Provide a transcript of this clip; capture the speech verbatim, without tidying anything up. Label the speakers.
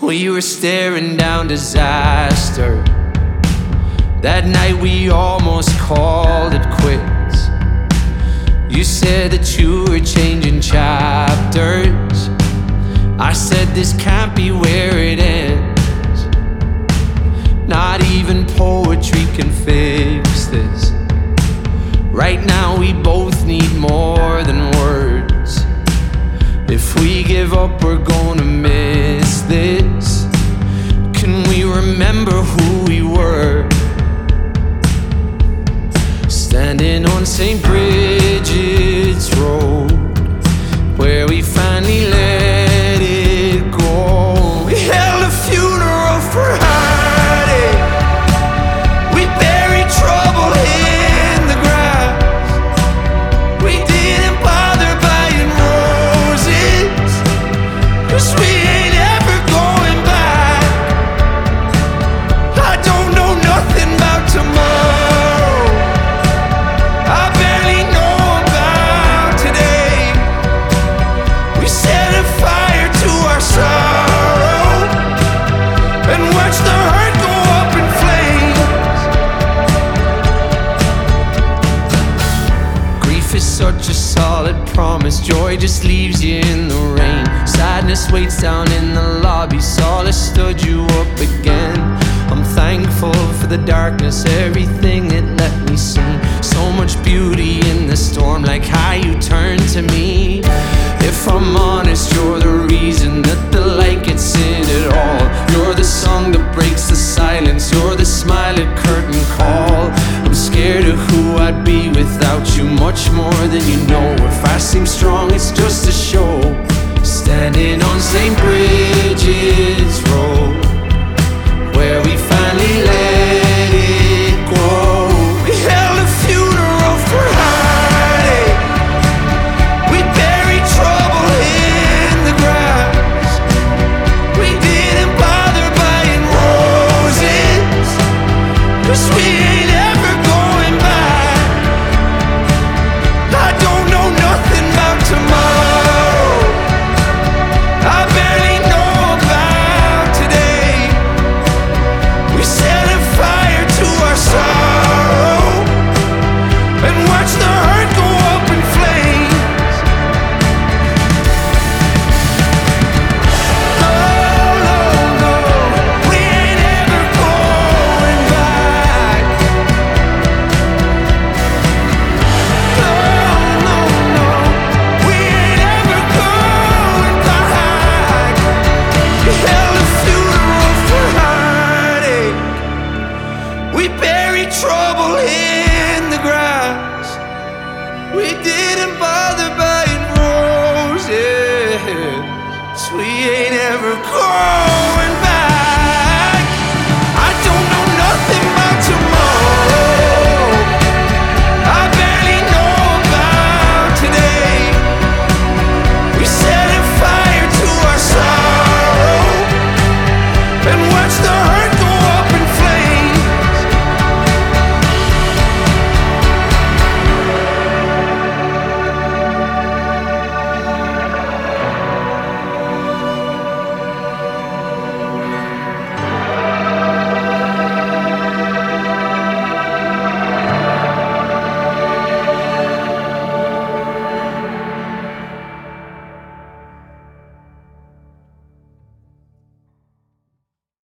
Speaker 1: We were staring down disaster. That night we almost called it quits. You said that you were changing chapters. I said this can't be where it ends. Not even poetry can fix this. Right now we both need more than words. If we give up, we're gonna miss this. Can we remember who we were? Standing on Saint Bridget's Road, where we finally let it go. We held a funeral for heartache. We buried trouble in the grass. We didn't bother buying roses, 'cause we ain't ever going back. I don't know nothing about tomorrow. I barely know about today. We set a fire to our sorrow and watch the hurt go up in flames. Grief is such a solid promise. Joy just leaves you in the rain. Sadness waits down in the lobby. Solace stood you up again. I'm thankful for the darkness, everything it let me see. So much beauty in the storm, like how you turned to me. If I'm honest, you're the reason that the light gets in at all. You're the song that breaks the silence. You're the smile at curtain call. I'm scared of who I'd be without you, much more than you know. If I seem strong, it's just a show. Standing on Saint Bridget